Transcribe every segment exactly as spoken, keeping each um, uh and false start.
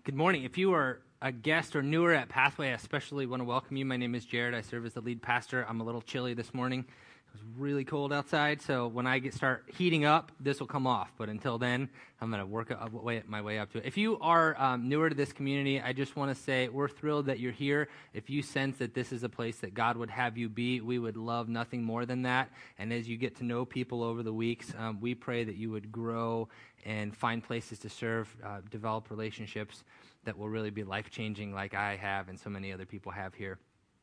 Good morning. If you are a guest or newer at Pathway, I especially want to welcome you. My name is Jared. I serve as the lead pastor. I'm a little chilly this morning. It was really cold outside, so when I get start heating up, this will come off. But until then, I'm going to work a, way, my way up to it. If you are um, newer to this community, I just want to say we're thrilled that you're here. If you sense that this is a place that God would have you be, we would love nothing more than that. And as you get to know people over the weeks, um, we pray that you would grow and find places to serve, uh, develop relationships that will really be life-changing like I have and so many other people have here.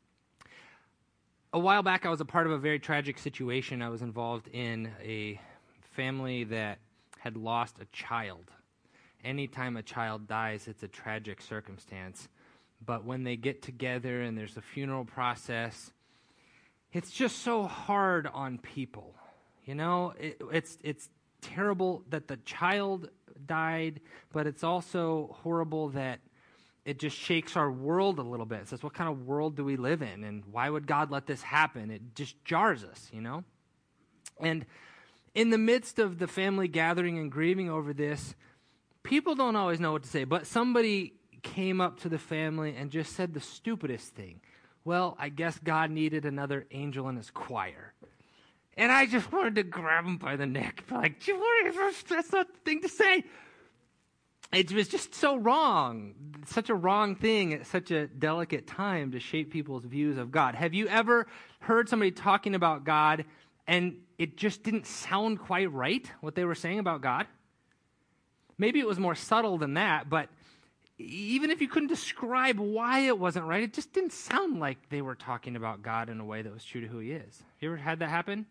A while back, I was a part of a very tragic situation. I was involved in a family that had lost a child. Anytime a child dies, it's a tragic circumstance. But when they get together and there's a funeral process, it's just so hard on people. You know, it, it's it's terrible that the child died, but it's also horrible that it just shakes our world a little bit. It says, what kind of world do we live in? And why would God let this happen? It just jars us, you know? And in the midst of the family gathering and grieving over this, people don't always know what to say, but somebody came up to the family and just said the stupidest thing. Well, I guess God needed another angel in his choir. And I just wanted to grab him by the neck. Like, that's not the thing to say. It was just so wrong, such a wrong thing at such a delicate time to shape people's views of God. Have you ever heard somebody talking about God and it just didn't sound quite right, what they were saying about God? Maybe it was more subtle than that, but even if you couldn't describe why it wasn't right, it just didn't sound like they were talking about God in a way that was true to who he is. Have you ever had that happen?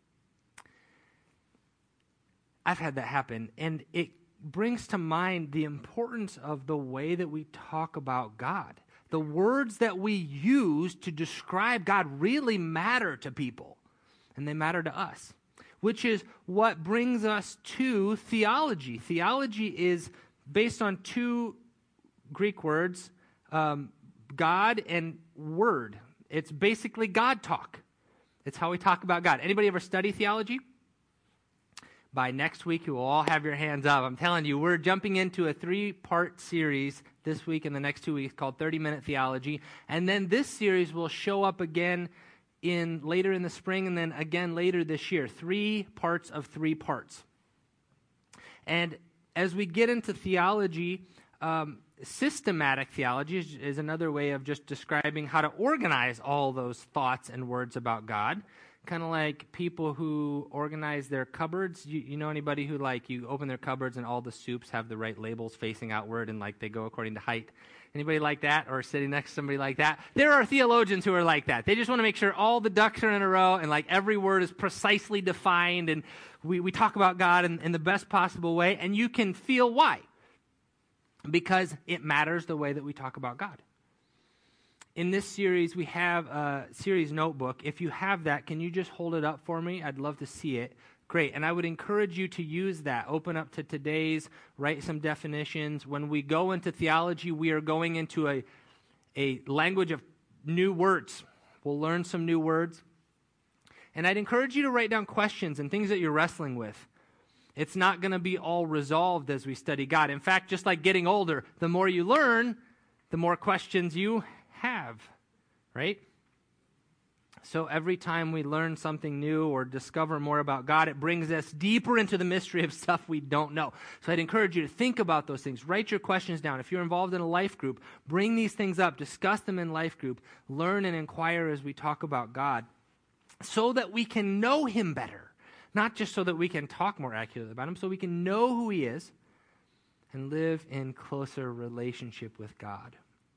I've had that happen, and it brings to mind the importance of the way that we talk about God. The words that we use to describe God really matter to people, and they matter to us, which is what brings us to theology. Theology is based on two Greek words, um, God and word. It's basically God talk. It's how we talk about God. Anybody ever study theology? By next week, you will all have your hands up. I'm telling you, we're jumping into a three-part series this week and the next two weeks called thirty-minute Theology. And then this series will show up again in later in the spring and then again later this year. Three parts of three parts. And as we get into theology, um, systematic theology is, is another way of just describing how to organize all those thoughts and words about God. Kind of like people who organize their cupboards. You, you know anybody who, like, you open their cupboards and all the soups have the right labels facing outward and, like, they go according to height? Anybody like that, or sitting next to somebody like that? There are theologians who are like that. They just want to make sure all the ducks are in a row and, like, every word is precisely defined, and we, we talk about God in, in the best possible way, and you can feel why. Because it matters the way that we talk about God. In this series, we have a series notebook. If you have that, can you just hold it up for me? I'd love to see it. Great. And I would encourage you to use that. Open up to today's, write some definitions. When we go into theology, we are going into a, a language of new words. We'll learn some new words. And I'd encourage you to write down questions and things that you're wrestling with. It's not going to be all resolved as we study God. In fact, just like getting older, the more you learn, the more questions you have, right? So every time we learn something new or discover more about God, it brings us deeper into the mystery of stuff we don't know. So I'd encourage you to think about those things. Write your questions down. If you're involved in a life group, bring these things up. Discuss them in life group. Learn and inquire as we talk about God so that we can know him better. Not just so that we can talk more accurately about him, so we can know who he is and live in closer relationship with God.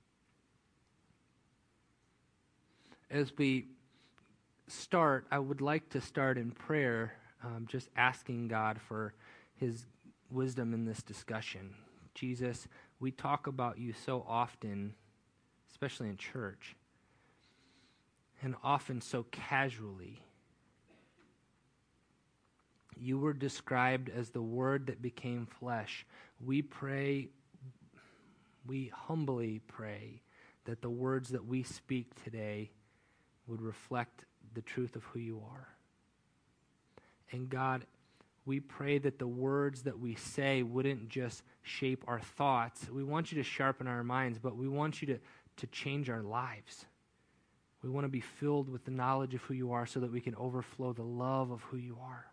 As we start, I would like to start in prayer, um, just asking God for his wisdom in this discussion. Jesus, we talk about you so often, especially in church, and often so casually. You were described as the Word that became flesh. We pray, we humbly pray that the words that we speak today would reflect the truth of who you are. And God, We pray that the words that we say wouldn't just shape our thoughts. We want you to sharpen our minds, but we want you to, to change our lives. We want to be filled with the knowledge of who you are so that we can overflow the love of who you are.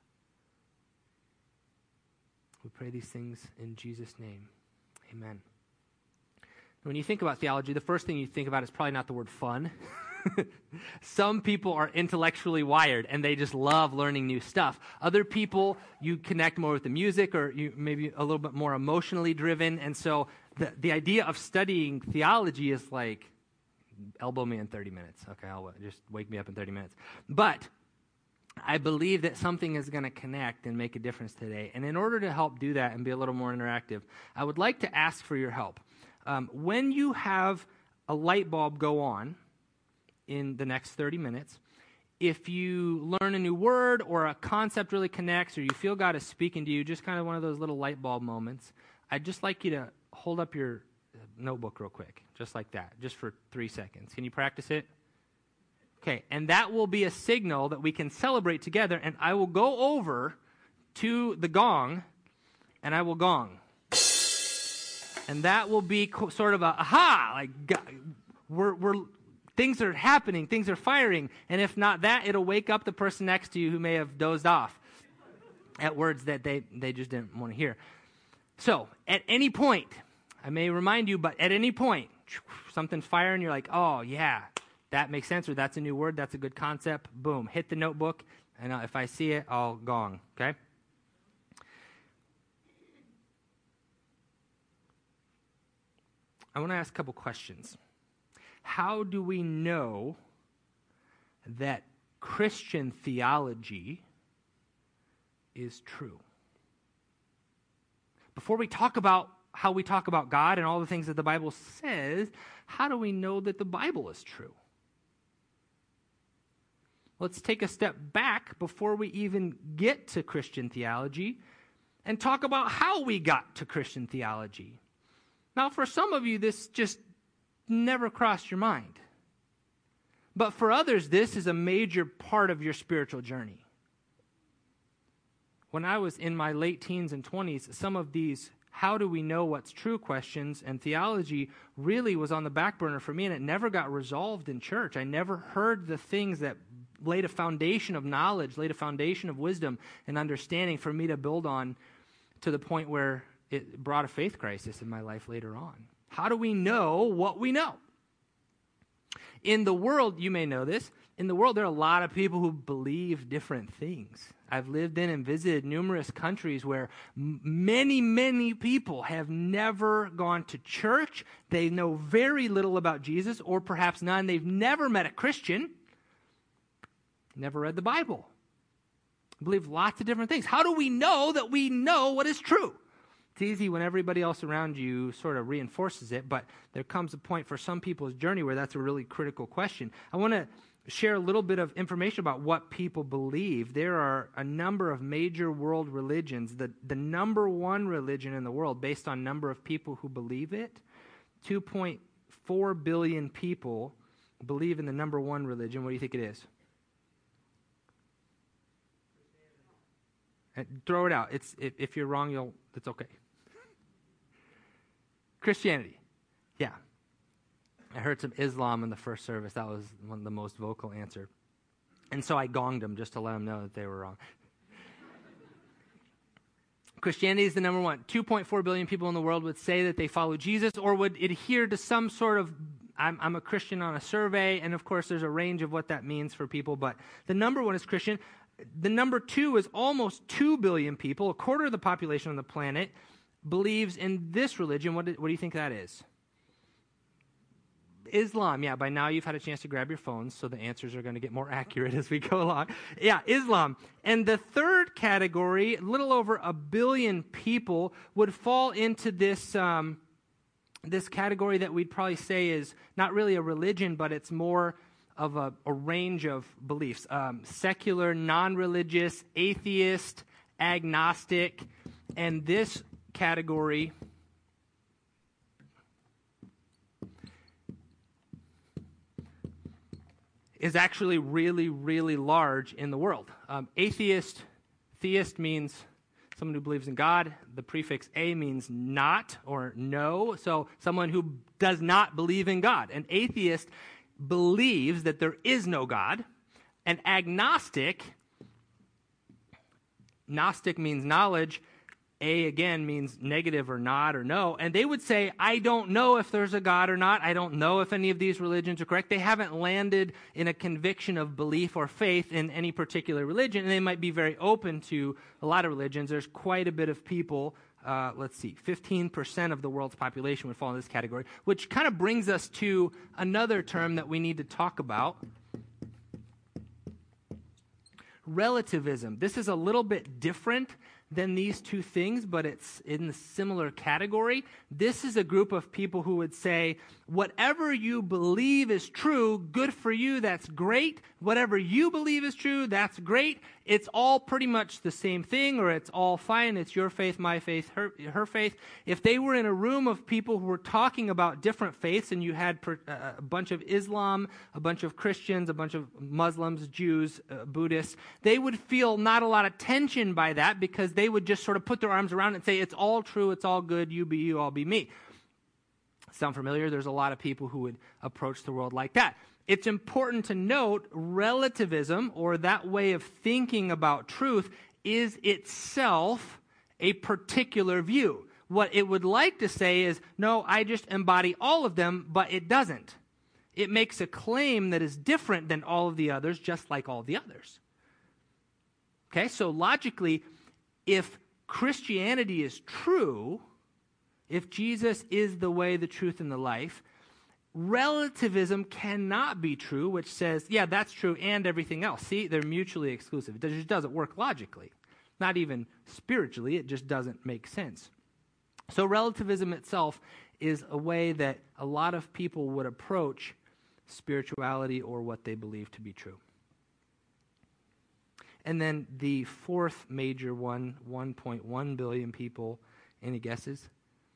We pray these things in Jesus' name. Amen. When you think about theology, the first thing you think about is probably not the word fun. Some people are intellectually wired and they just love learning new stuff. Other people, you connect more with the music, or you maybe a little bit more emotionally driven. And so the, the idea of studying theology is like, elbow me in thirty minutes. Okay, I'll just wake me up in thirty minutes. But I believe that something is going to connect and make a difference today. And in order to help do that and be a little more interactive, I would like to ask for your help. Um, when you have a light bulb go on in the next thirty minutes, if you learn a new word or a concept really connects, or you feel God is speaking to you, just kind of one of those little light bulb moments, I'd just like you to hold up your notebook real quick, just like that, just for three seconds. Can you practice it? Okay, and that will be a signal that we can celebrate together, and I will go over to the gong, and I will gong. And that will be co- sort of a, aha, like, we're, we're, things are happening, things are firing, and if not that, it'll wake up the person next to you who may have dozed off at words that they, they just didn't want to hear. So, at any point, I may remind you, but at any point, something's firing, you're like, oh, yeah, that makes sense, or that's a new word, that's a good concept, boom, hit the notebook, and if I see it, I'll gong, okay? I want to ask a couple questions. How do we know that Christian theology is true? Before we talk about how we talk about God and all the things that the Bible says, how do we know that the Bible is true? Let's take a step back before we even get to Christian theology and talk about how we got to Christian theology. Now, for some of you, this just never crossed your mind. But for others, this is a major part of your spiritual journey. When I was in my late teens and twenties, some of these how do we know what's true questions and theology really was on the back burner for me, and it never got resolved in church. I never heard the things that laid a foundation of knowledge, laid a foundation of wisdom and understanding for me to build on, to the point where it brought a faith crisis in my life later on. How do we know what we know? In the world, you may know this, in the world there are a lot of people who believe different things. I've lived in and visited numerous countries where m- many, many people have never gone to church. They know very little about Jesus, or perhaps none. They've never met a Christian, never read the Bible. Believe lots of different things. How do we know that we know what is true? It's easy when everybody else around you sort of reinforces it, but there comes a point for some people's journey where that's a really critical question. I want to share a little bit of information about what people believe. There are a number of major world religions. The, the number one religion in the world, based on number of people who believe it, two point four billion people believe in the number one religion. What do you think it is? And throw it out. It's if, if you're wrong, you'll. It's okay. Christianity. Yeah. I heard some Islam in the first service. That was one of the most vocal answer. And so I gonged them just to let them know that they were wrong. Christianity is the number one. two point four billion people in the world would say that they follow Jesus or would adhere to some sort of, I'm, I'm a Christian on a survey, and of course there's a range of what that means for people, but the number one is Christian. The number two is almost two billion people, a quarter of the population on the planet, believes in this religion. What do, what do you think that is? Islam. Yeah, by now you've had a chance to grab your phones, so the answers are going to get more accurate as we go along. Yeah, Islam. And the third category, a little over a billion people, would fall into this, um, this category that we'd probably say is not really a religion, but it's more of a, a range of beliefs. Um, secular, non-religious, atheist, agnostic, and this category is actually really, really large in the world. Um, atheist, theist means Someone who believes in God, the prefix a means not or no. So someone who does not believe in God. An atheist believes that there is no God. An agnostic, Gnostic means knowledge. A, again, means negative or not or no. And they would say, I don't know if there's a God or not. I don't know if any of these religions are correct. They haven't landed in a conviction of belief or faith in any particular religion. And they might be very open to a lot of religions. There's quite a bit of people, uh, let's see, fifteen percent of the world's population would fall in this category, which kind of brings us to another term that we need to talk about. Relativism. This is a little bit different than these two things, but it's in the similar category. This is a group of people who would say, whatever you believe is true, good for you, that's great. Whatever you believe is true, that's great. It's all pretty much the same thing, or it's all fine. It's your faith, my faith, her, her faith. If they were in a room of people who were talking about different faiths, and you had per, uh, a bunch of Islam, a bunch of Christians, a bunch of Muslims, Jews, uh, Buddhists, they would feel not a lot of tension by that, because they would just sort of put their arms around it and say, it's all true, it's all good, you be you, I'll be me. Sound familiar? There's a lot of people who would approach the world like that. It's important to note relativism, or that way of thinking about truth, is itself a particular view. What it would like to say is, no, I just embody all of them, but it doesn't. It makes a claim that is different than all of the others, just like all the others. Okay, so logically, if Christianity is true, if Jesus is the way, the truth, and the life, relativism cannot be true, which says, yeah, that's true, and everything else. See, they're mutually exclusive. It just doesn't work logically. Not even spiritually, it just doesn't make sense. So relativism itself is a way that a lot of people would approach spirituality or what they believe to be true. And then the fourth major one, one point one billion people. Any guesses?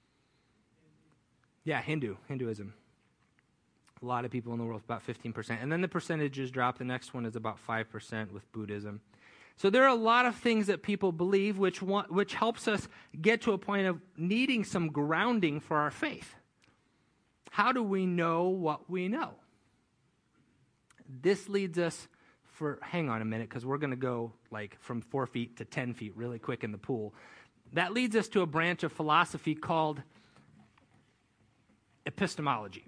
Yeah, Hindu, Hinduism. A lot of people in the world, about fifteen percent. And then the percentages drop. The next one is about five percent with Buddhism. So there are a lot of things that people believe, which want, which helps us get to a point of needing some grounding for our faith. How do we know what we know? This leads us for, hang on a minute, because we're going to go like from four feet to ten feet really quick in the pool. That leads us to a branch of philosophy called epistemology.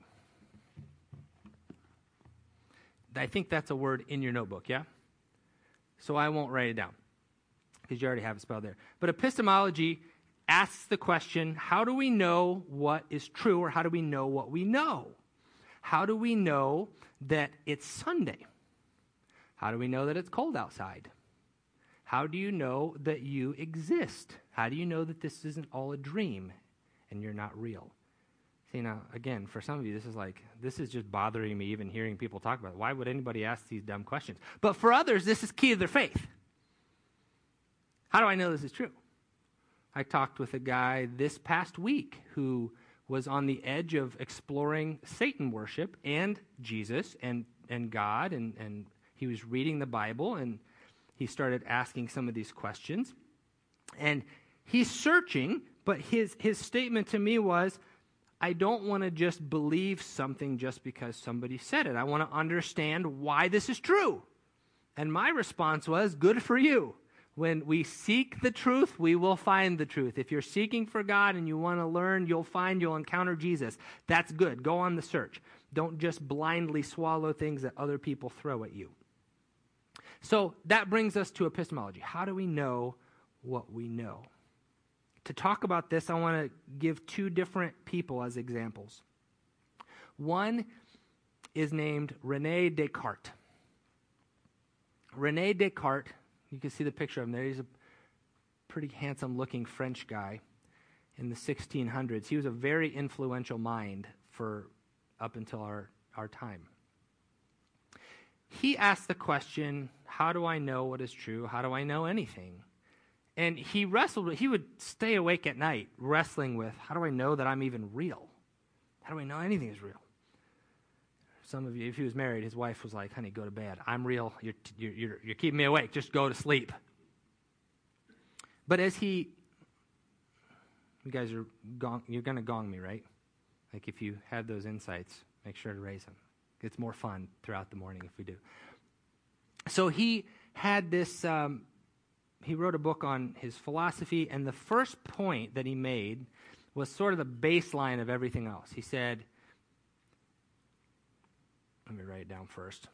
I think that's a word in your notebook, yeah? So I won't write it down, because you already have it spelled there. But epistemology asks the question, how do we know what is true, or how do we know what we know? How do we know that it's Sunday? How do we know that it's cold outside? How do you know that you exist? How do you know that this isn't all a dream and you're not real? See, now, again, for some of you, this is like, this is just bothering me even hearing people talk about it. Why would anybody ask these dumb questions? But for others, this is key to their faith. How do I know this is true? I talked with a guy this past week who was on the edge of exploring Satan worship and Jesus and, and God, and, and he was reading the Bible, and he started asking some of these questions. And he's searching, but his, his statement to me was, I don't want to just believe something just because somebody said it. I want to understand why this is true. And my response was, good for you. When we seek the truth, we will find the truth. If you're seeking for God and you want to learn, you'll find, you'll encounter Jesus. That's good. Go on the search. Don't just blindly swallow things that other people throw at you. So that brings us to epistemology. How do we know what we know? To talk about this, I want to give two different people as examples. One is named René Descartes. René Descartes, you can see the picture of him there. He's a pretty handsome-looking French guy in the sixteen hundreds. He was a very influential mind for up until our, our time. He asked the question, how do I know what is true? How do I know anything? And he wrestled with, he would stay awake at night wrestling with, how do I know that I'm even real? How do I know anything is real? Some of you, if he was married, his wife was like, honey, go to bed. I'm real. You're, you're, you're, you're keeping me awake. Just go to sleep. But as he, you guys are gong, you're going to gong me, right? Like if you have those insights, make sure to raise them. It's more fun throughout the morning if we do. So he had this, um, he wrote a book on his philosophy, and the first point that he made was sort of the baseline of everything else. He said, let me write it down first.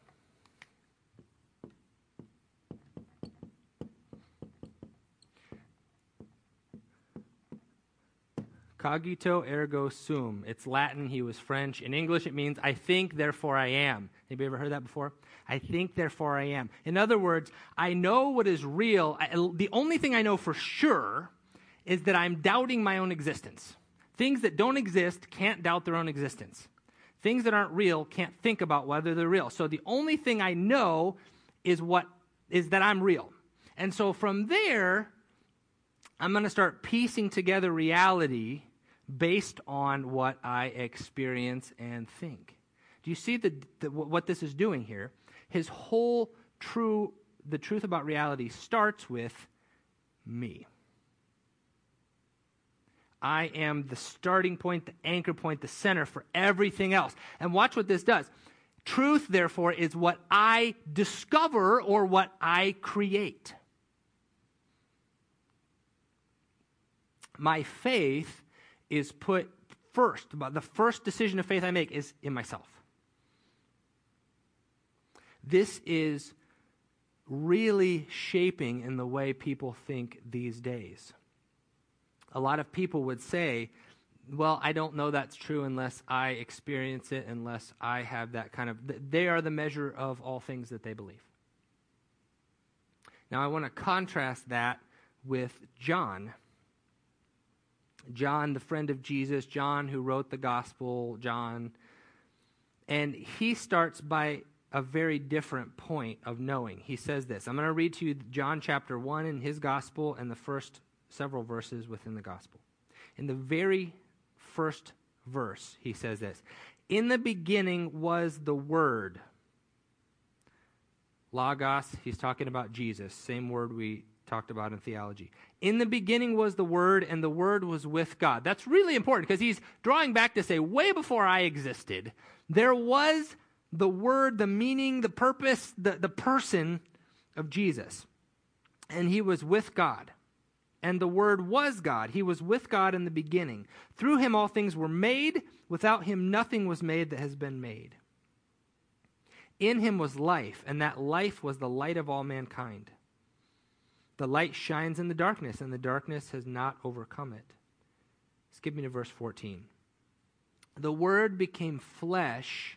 Cogito ergo sum. It's Latin. He was French. In English, it means I think, therefore I am. Anybody ever heard that before? I think, therefore I am. In other words, I know what is real. I, the only thing I know for sure is that I'm doubting my own existence. Things that don't exist can't doubt their own existence. Things that aren't real can't think about whether they're real. So the only thing I know is what is that I'm real. And so from there, I'm going to start piecing together reality based on what I experience and think. Do you see the, the, what this is doing here? His whole true, the truth about reality starts with me. I am the starting point, the anchor point, the center for everything else. And watch what this does. Truth, therefore, is what I discover or what I create. My faith is put first. The first decision of faith I make is in myself. This is really shaping in the way people think these days. A lot of people would say, well, I don't know that's true unless I experience it, unless I have that kind of... They are the measure of all things that they believe. Now, I want to contrast that with John. John, the friend of Jesus, John who wrote the gospel, John. And he starts by a very different point of knowing. He says this. I'm going to read to you John chapter one in his gospel and the first several verses within the gospel. In the very first verse, he says this. In the beginning was the Word. Logos, he's talking about Jesus, same word we talked about in theology. In the beginning was the Word, and the Word was with God. That's really important because he's drawing back to say, way before I existed, there was the Word, the meaning, the purpose, the, the person of Jesus. And he was with God. And the Word was God. He was with God in the beginning. Through him all things were made. Without him nothing was made that has been made. In him was life, and that life was the light of all mankind. The light shines in the darkness, and the darkness has not overcome it. Skip me to verse fourteen. The Word became flesh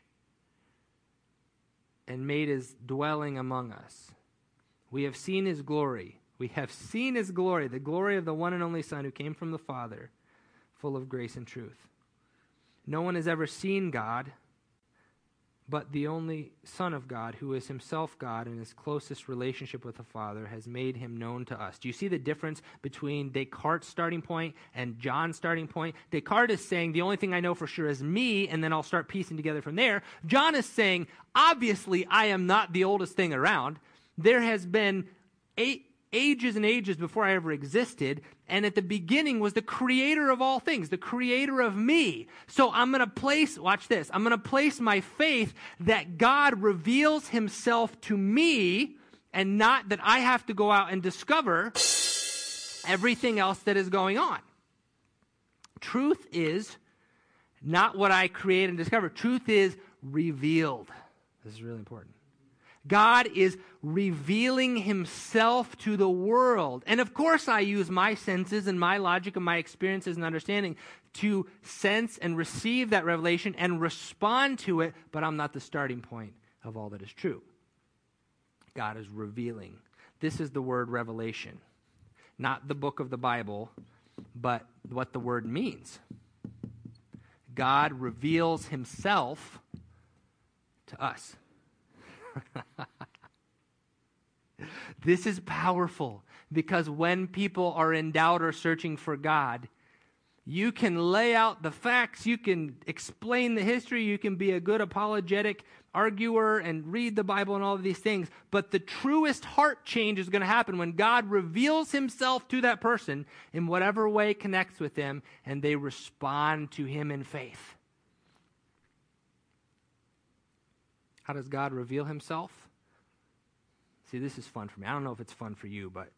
and made his dwelling among us. We have seen his glory. We have seen his glory, the glory of the one and only Son who came from the Father, full of grace and truth. No one has ever seen God, but the only Son of God, who is himself God in his closest relationship with the Father, has made him known to us. Do you see the difference between Descartes' starting point and John's starting point? Descartes is saying, the only thing I know for sure is me, and then I'll start piecing together from there. John is saying, obviously, I am not the oldest thing around. There has been eight ages and ages before I ever existed, and at the beginning was the creator of all things, the creator of me. So I'm going to place, watch this, I'm going to place my faith that God reveals himself to me, and not that I have to go out and discover everything else that is going on. Truth is not what I create and discover. Truth is revealed. This is really important. God is revealing himself to the world. And of course I use my senses and my logic and my experiences and understanding to sense and receive that revelation and respond to it, but I'm not the starting point of all that is true. God is revealing. This is the word revelation. Not the book of the Bible, but what the word means. God reveals himself to us. This is powerful because when people are in doubt or searching for God, You can lay out the facts. You can explain the history. You can be a good apologetic arguer and read the Bible and all of these things. But the truest heart change is going to happen when God reveals himself to that person in whatever way connects with them, and they respond to him in faith. How does God reveal himself? See, this is fun for me. I don't know if it's fun for you, but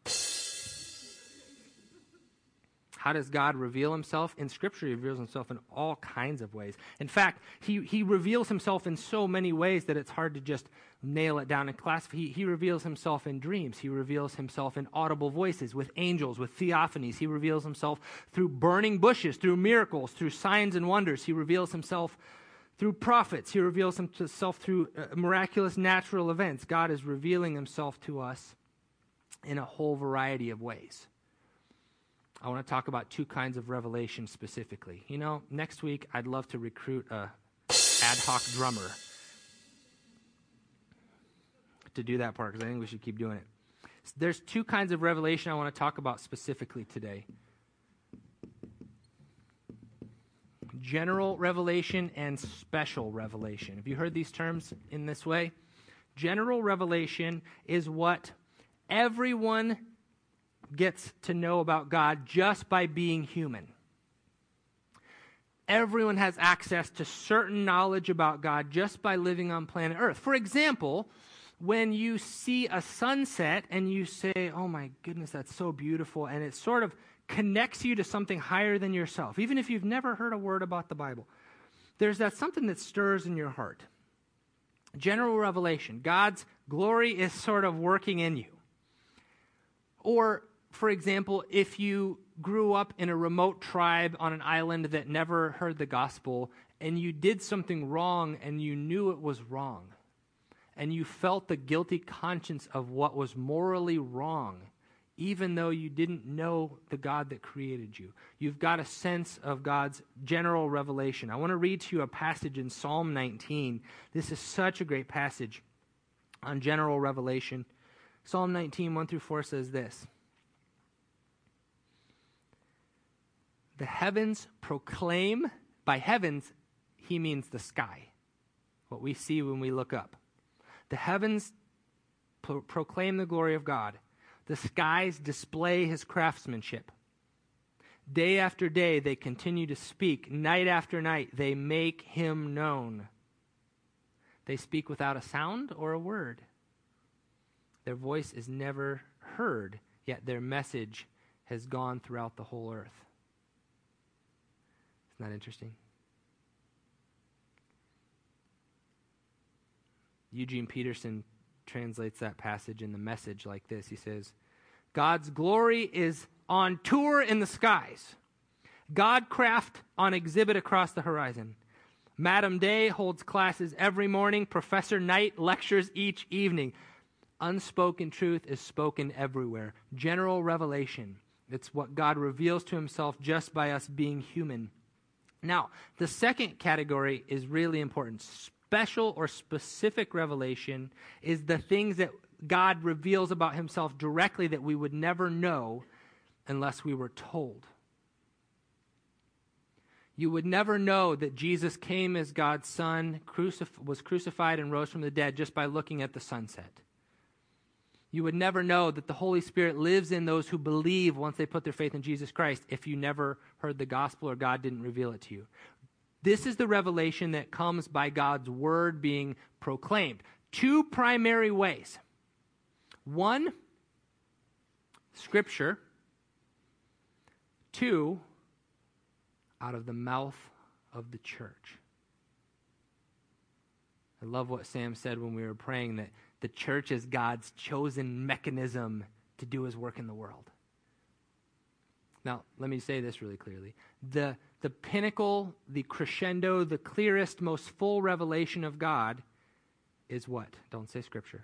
how does God reveal himself? In Scripture, he reveals himself in all kinds of ways. In fact, he, he reveals himself in so many ways that it's hard to just nail it down and classify. He, he reveals himself in dreams. He reveals himself in audible voices, with angels, with theophanies. He reveals himself through burning bushes, through miracles, through signs and wonders. He reveals himself through prophets. He reveals himself through uh, miraculous natural events. God is revealing himself to us in a whole variety of ways. I want to talk about two kinds of revelation specifically. You know, next week I'd love to recruit a ad hoc drummer to do that part, because I think we should keep doing it. There's two kinds of revelation I want to talk about specifically today. General revelation and special revelation. Have you heard these terms in this way? General revelation is what everyone gets to know about God just by being human. Everyone has access to certain knowledge about God just by living on planet Earth. For example, when you see a sunset and you say, oh my goodness, that's so beautiful, and it sort of connects you to something higher than yourself, even if you've never heard a word about the Bible, there's that something that stirs in your heart. General revelation. God's glory is sort of working in you. Or, for example, if you grew up in a remote tribe on an island that never heard the gospel, and you did something wrong and you knew it was wrong, and you felt the guilty conscience of what was morally wrong, even though you didn't know the God that created you. You've got a sense of God's general revelation. I want to read to you a passage in Psalm nineteen. This is such a great passage on general revelation. Psalm nineteen, one through four says this: the heavens proclaim, by heavens, he means the sky, what we see when we look up. The heavens pro- proclaim the glory of God. The skies display his craftsmanship. Day after day they continue to speak. Night after night they make him known. They speak without a sound or a word. Their voice is never heard, yet their message has gone throughout the whole earth. Isn't that interesting? Eugene Peterson translates that passage in the Message like this. He says, God's glory is on tour in the skies. Godcraft on exhibit across the horizon. Madam Day holds classes every morning. Professor Knight lectures each evening. Unspoken truth is spoken everywhere. General revelation. It's what God reveals to himself just by us being human. Now, the second category is really important. Special or specific revelation is the things that God reveals about himself directly that we would never know unless we were told. You would never know that Jesus came as God's Son, crucif- was crucified and rose from the dead just by looking at the sunset. You would never know that the Holy Spirit lives in those who believe once they put their faith in Jesus Christ if you never heard the gospel or God didn't reveal it to you. This is the revelation that comes by God's word being proclaimed. Two primary ways. One, Scripture. Two, out of the mouth of the church. I love what Sam said when we were praying, that the church is God's chosen mechanism to do his work in the world. Now, let me say this really clearly. The, the pinnacle, the crescendo, the clearest, most full revelation of God is what? Don't say Scripture.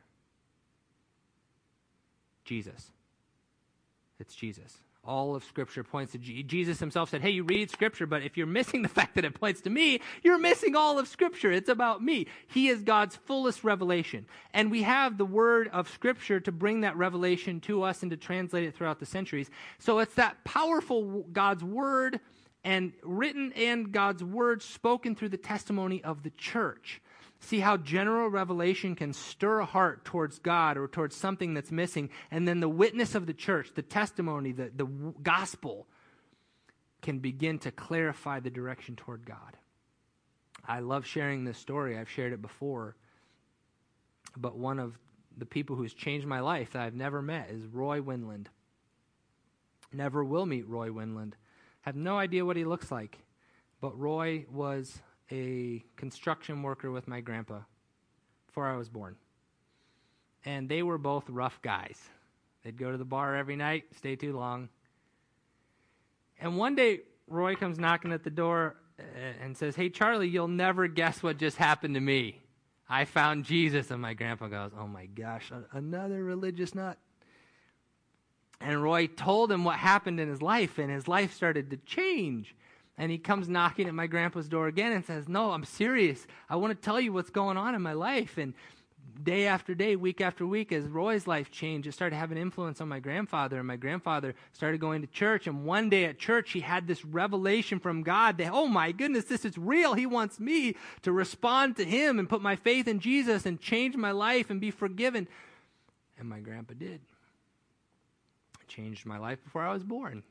Jesus. It's Jesus. All of Scripture points to Je- Jesus himself said, hey, you read Scripture, but if you're missing the fact that it points to me, you're missing all of Scripture. It's about me. He is God's fullest revelation. And we have the word of Scripture to bring that revelation to us and to translate it throughout the centuries. So it's that powerful God's word and written and God's word spoken through the testimony of the church. See how general revelation can stir a heart towards God or towards something that's missing, and then the witness of the church, the testimony, the, the gospel, can begin to clarify the direction toward God. I love sharing this story. I've shared it before. But one of the people who's changed my life that I've never met is Roy Winland. Never will meet Roy Winland. Have no idea what he looks like. But Roy was a construction worker with my grandpa before I was born. And they were both rough guys. They'd go to the bar every night, stay too long. And one day, Roy comes knocking at the door and says, "Hey, Charlie, you'll never guess what just happened to me. I found Jesus." And my grandpa goes, "Oh my gosh, another religious nut." And Roy told him what happened in his life, and his life started to change. And he comes knocking at my grandpa's door again and says, "No, I'm serious. I want to tell you what's going on in my life." And day after day, week after week, as Roy's life changed, it started having influence on my grandfather, and my grandfather started going to church. And one day at church, he had this revelation from God that, oh my goodness, this is real. He wants me to respond to him and put my faith in Jesus and change my life and be forgiven. And my grandpa did. It changed my life before I was born.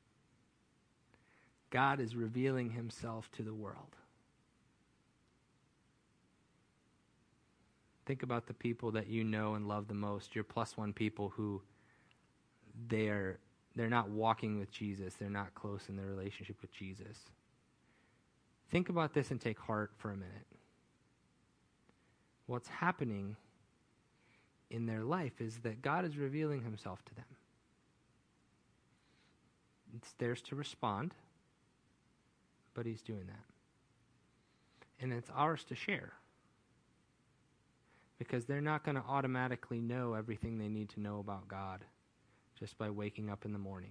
God is revealing himself to the world. Think about the people that you know and love the most, your plus one people who they're they're not walking with Jesus. They're not close in their relationship with Jesus. Think about this and take heart for a minute. What's happening in their life is that God is revealing himself to them. It's theirs to respond, but he's doing that. And it's ours to share. Because they're not going to automatically know everything they need to know about God just by waking up in the morning.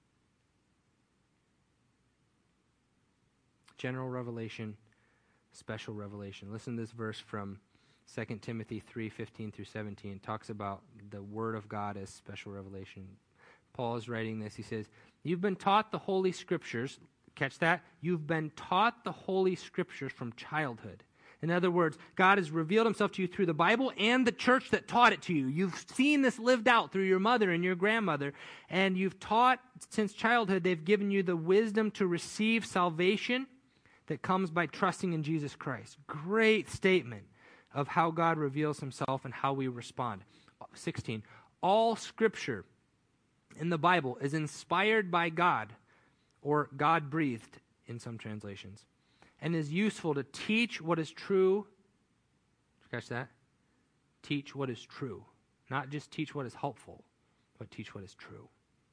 General revelation, special revelation. Listen to this verse from Second Timothy three fifteen through seventeen. It talks about the Word of God as special revelation. Paul is writing this. He says, "You've been taught the Holy Scriptures." Catch that? You've been taught the Holy Scriptures from childhood. In other words, God has revealed himself to you through the Bible and the church that taught it to you. You've seen this lived out through your mother and your grandmother, and you've taught since childhood. They've given you the wisdom to receive salvation that comes by trusting in Jesus Christ. Great statement of how God reveals himself and how we respond. sixteen. All Scripture in the Bible is inspired by God, or God-breathed in some translations, and is useful to teach what is true. Did you catch that? Teach what is true. Not just teach what is helpful, but teach what is true.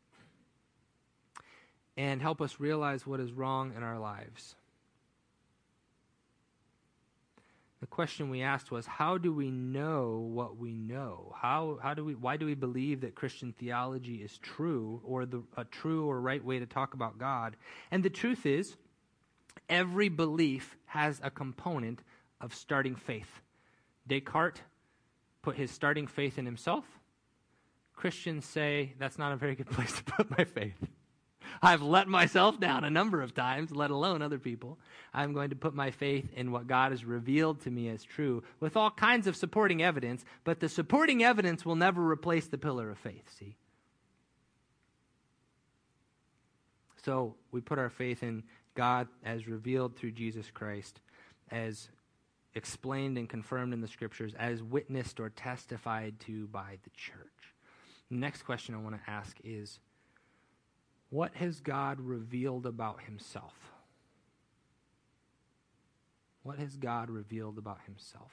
And help us realize what is wrong in our lives. The question we asked was, how do we know what we know? How, how do we, why do we believe that Christian theology is true, or the, a true or right way to talk about God? And the truth is, every belief has a component of starting faith. Descartes put his starting faith in himself. Christians say, that's not a very good place to put my faith. I've let myself down a number of times, let alone other people. I'm going to put my faith in what God has revealed to me as true, with all kinds of supporting evidence, but the supporting evidence will never replace the pillar of faith, see? So we put our faith in God as revealed through Jesus Christ, as explained and confirmed in the Scriptures, as witnessed or testified to by the church. The next question I want to ask is, what has God revealed about himself? What has God revealed about himself?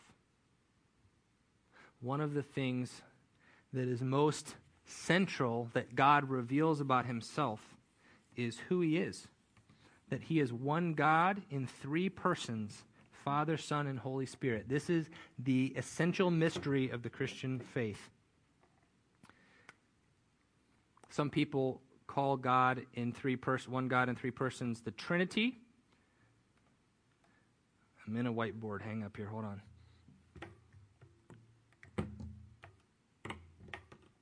One of the things that is most central that God reveals about himself is who he is. That he is one God in three persons, Father, Son, and Holy Spirit. This is the essential mystery of the Christian faith. Some people call God in three pers- one God in three persons the Trinity. I'm in a whiteboard. Hang up here. Hold on.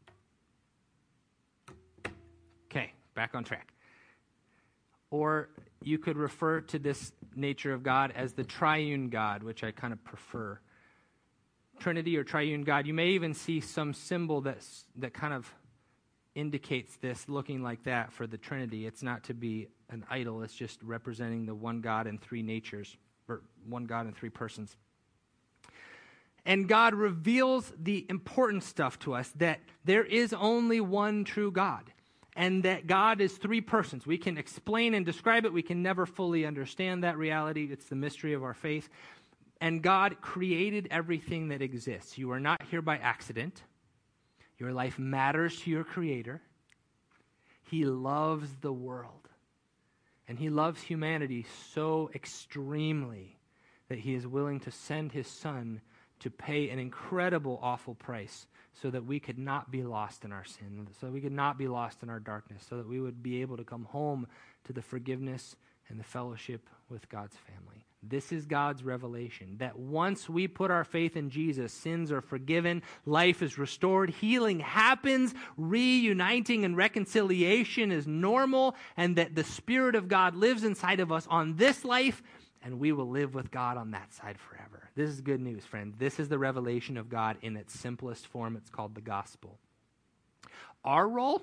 Okay, back on track. Or you could refer to this nature of God as the triune God, which I kind of prefer. Trinity or triune God. You may even see some symbol that's, that kind of indicates this, looking like that for the Trinity. It's not to be an idol. It's just representing the one God in three natures, or one God in three persons. And God reveals the important stuff to us, that there is only one true God, and that God is three persons. We can explain and describe it. We can never fully understand that reality. It's the mystery of our faith. And God created everything that exists. You are not here by accident. Your life matters to your Creator. He loves the world. And He loves humanity so extremely that He is willing to send His Son to pay an incredible, awful price so that we could not be lost in our sin, so we could not be lost in our darkness, so that we would be able to come home to the forgiveness and the fellowship with God's family. This is God's revelation, that once we put our faith in Jesus, sins are forgiven, life is restored, healing happens, reuniting and reconciliation is normal, and that the Spirit of God lives inside of us on this life, and we will live with God on that side forever. This is good news, friend. This is the revelation of God in its simplest form. It's called the gospel. Our role?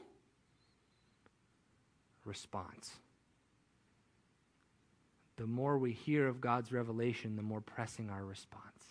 Response. The more we hear of God's revelation, the more pressing our response.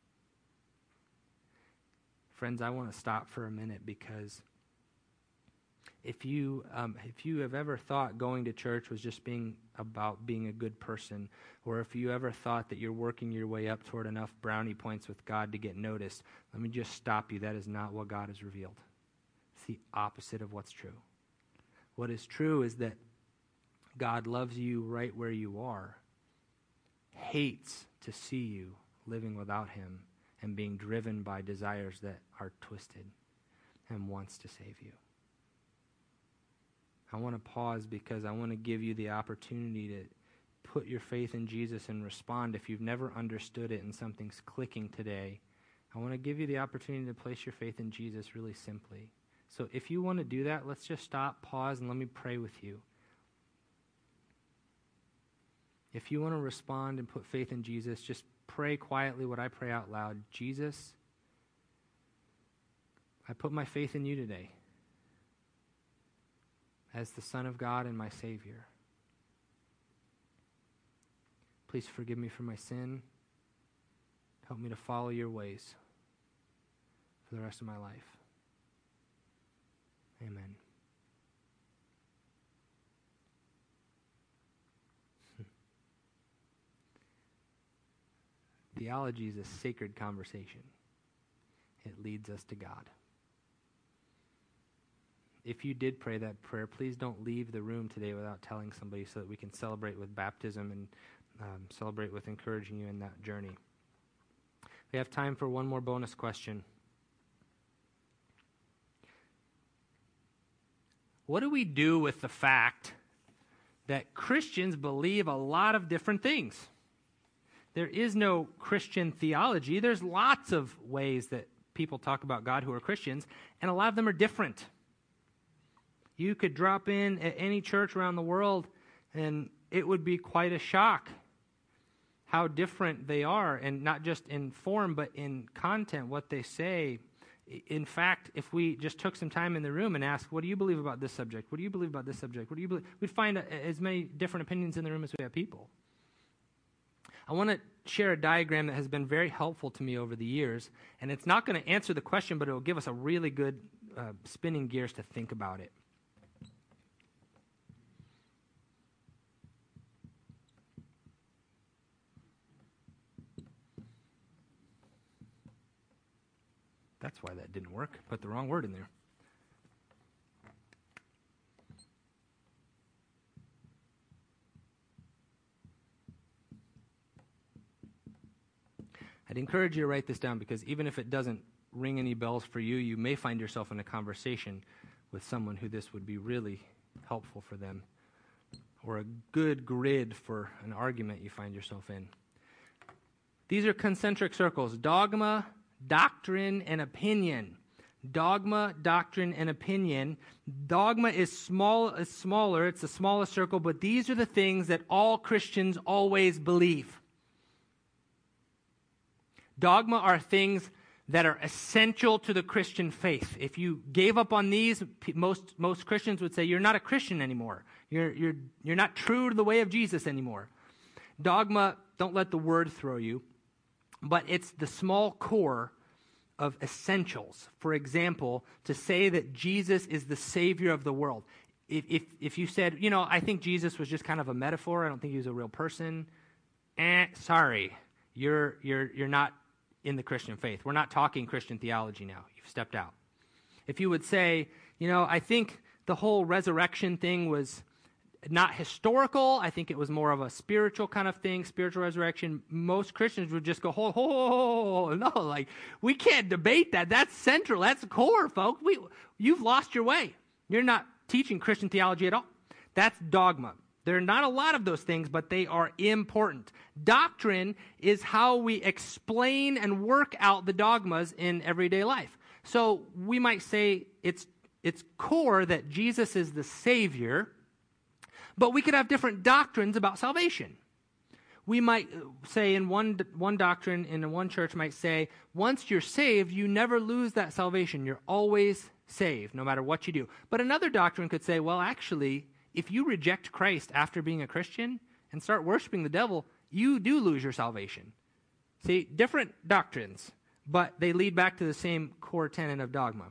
Friends, I want to stop for a minute, because if you um, if you have ever thought going to church was just being about being a good person, or if you ever thought that you're working your way up toward enough brownie points with God to get noticed, let me just stop you. That is not what God has revealed. It's the opposite of what's true. What is true is that God loves you right where you are, hates to see you living without Him and being driven by desires that are twisted, and wants to save you. I want to pause because I want to give you the opportunity to put your faith in Jesus and respond. If you've never understood it and something's clicking today, I want to give you the opportunity to place your faith in Jesus really simply. So if you want to do that, let's just stop, pause, and let me pray with you. If you want to respond and put faith in Jesus, just pray quietly what I pray out loud. Jesus, I put my faith in you today as the Son of God and my Savior. Please forgive me for my sin. Help me to follow your ways for the rest of my life. Amen. Theology is a sacred conversation. It leads us to God. If you did pray that prayer, please don't leave the room today without telling somebody, so that we can celebrate with baptism and um, celebrate with encouraging you in that journey. We have time for one more bonus question. What do we do with the fact that Christians believe a lot of different things? There is no Christian theology. There's lots of ways that people talk about God who are Christians, and a lot of them are different. You could drop in at any church around the world, and it would be quite a shock how different they are, and not just in form, but in content, what they say. In fact, if we just took some time in the room and asked, what do you believe about this subject? What do you believe about this subject? What do you believe? We'd find as many different opinions in the room as we have people. I want to share a diagram that has been very helpful to me over the years, and it's not going to answer the question, but it will give us a really good uh, spinning gears to think about it. That's why that didn't work. Put the wrong word in there. I'd encourage you to write this down, because even if it doesn't ring any bells for you, you may find yourself in a conversation with someone who this would be really helpful for them, or a good grid for an argument you find yourself in. These are concentric circles: dogma, doctrine, and opinion. Dogma, doctrine, and opinion. Dogma is small, is smaller. It's the smallest circle, but these are the things that all Christians always believe. Dogma are things that are essential to the Christian faith. If you gave up on these, most most Christians would say you're not a Christian anymore. You're you're you're not true to the way of Jesus anymore. Dogma, don't let the word throw you, but it's the small core of essentials. For example, to say that Jesus is the Savior of the world. If if if you said, you know, I think Jesus was just kind of a metaphor, I don't think he was a real person, eh, sorry, you're you're you're not in the Christian faith. We're not talking Christian theology now. You've stepped out. If you would say, you know, I think the whole resurrection thing was not historical. I think it was more of a spiritual kind of thing, spiritual resurrection. Most Christians would just go, ho, ho, ho, ho, no, like, we can't debate that. That's central. That's core, folks. We, you've lost your way. You're not teaching Christian theology at all. That's dogma. There are not a lot of those things, but they are important. Doctrine is how we explain and work out the dogmas in everyday life. So we might say it's it's core that Jesus is the Savior, but we could have different doctrines about salvation. We might say in one one doctrine in one church might say, once you're saved, you never lose that salvation. You're always saved, no matter what you do. But another doctrine could say, well, actually, if you reject Christ after being a Christian and start worshiping the devil, you do lose your salvation. See, different doctrines, but they lead back to the same core tenet of dogma.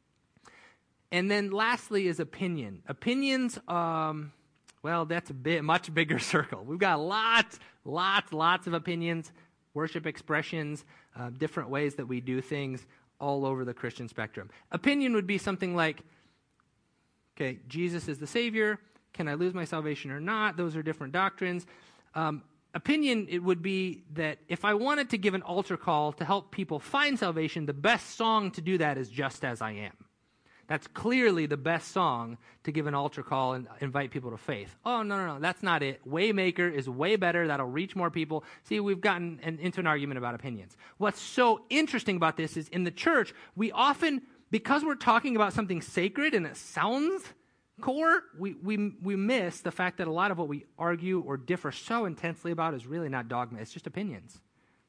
And then lastly is opinion. Opinions, um, well, that's a bit much bigger circle. We've got lots, lots, lots of opinions, worship expressions, uh, different ways that we do things all over the Christian spectrum. Opinion would be something like, okay, Jesus is the Savior. Can I lose my salvation or not? Those are different doctrines. Um, opinion, it would be that if I wanted to give an altar call to help people find salvation, the best song to do that is Just As I Am. That's clearly the best song to give an altar call and invite people to faith. Oh, no, no, no, that's not it. Waymaker is way better. That'll reach more people. See, we've gotten an, into an argument about opinions. What's so interesting about this is in the church, we often, because we're talking about something sacred and it sounds core, we, we we miss the fact that a lot of what we argue or differ so intensely about is really not dogma. It's just opinions.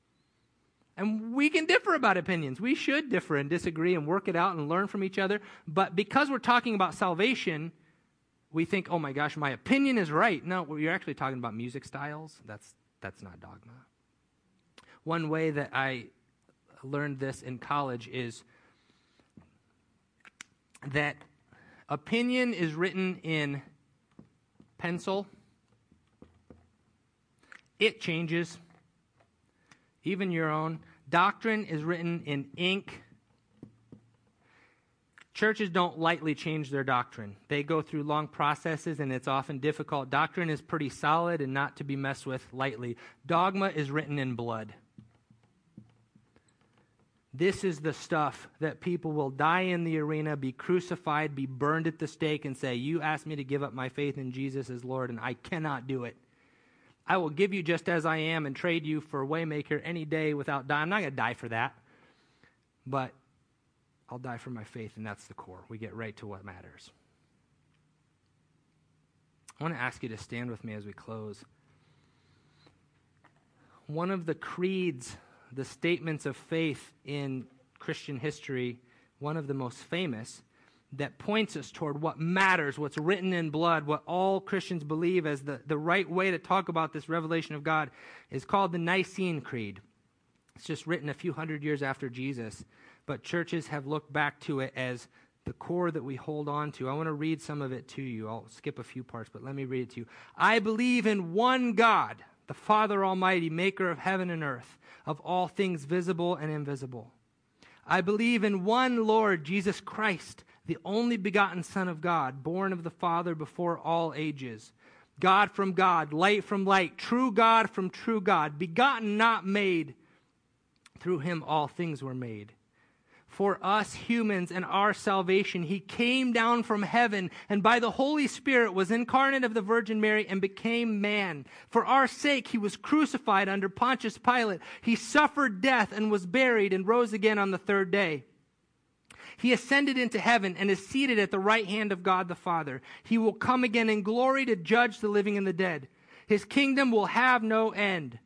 And we can differ about opinions. We should differ and disagree and work it out and learn from each other. But because we're talking about salvation, we think, oh my gosh, my opinion is right. No, you're actually talking about music styles. That's that's not dogma. One way that I learned this in college is that opinion is written in pencil. It changes, even your own. Doctrine is written in ink. Churches don't lightly change their doctrine. They go through long processes, and it's often difficult. Doctrine is pretty solid and not to be messed with lightly. Dogma is written in blood. This is the stuff that people will die in the arena, be crucified, be burned at the stake, and say, you asked me to give up my faith in Jesus as Lord, and I cannot do it. I will give you just as I am and trade you for a Waymaker any day without dying. I'm not going to die for that, but I'll die for my faith, and that's the core. We get right to what matters. I want to ask you to stand with me as we close. One of the creeds, the statements of faith in Christian history, one of the most famous, that points us toward what matters, what's written in blood, what all Christians believe as the, the right way to talk about this revelation of God, is called the Nicene Creed. It's just written a few hundred years after Jesus, but churches have looked back to it as the core that we hold on to. I want to read some of it to you. I'll skip a few parts, but let me read it to you. I believe in one God, the Father Almighty, maker of heaven and earth, of all things visible and invisible. I believe in one Lord, Jesus Christ, the only begotten Son of God, born of the Father before all ages. God from God, light from light, true God from true God, begotten, not made. Through him all things were made. For us humans and our salvation, he came down from heaven and by the Holy Spirit was incarnate of the Virgin Mary and became man. For our sake, he was crucified under Pontius Pilate. He suffered death and was buried and rose again on the third day. He ascended into heaven and is seated at the right hand of God the Father. He will come again in glory to judge the living and the dead. His kingdom will have no end.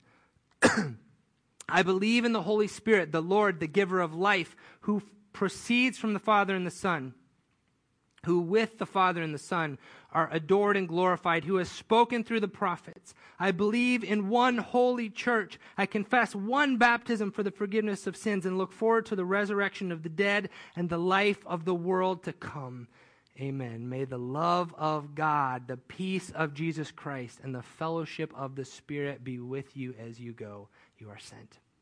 I believe in the Holy Spirit, the Lord, the giver of life, who f- proceeds from the Father and the Son, who with the Father and the Son are adored and glorified, who has spoken through the prophets. I believe in one holy church. I confess one baptism for the forgiveness of sins and look forward to the resurrection of the dead and the life of the world to come. Amen. May the love of God, the peace of Jesus Christ, and the fellowship of the Spirit be with you as you go. You are sent.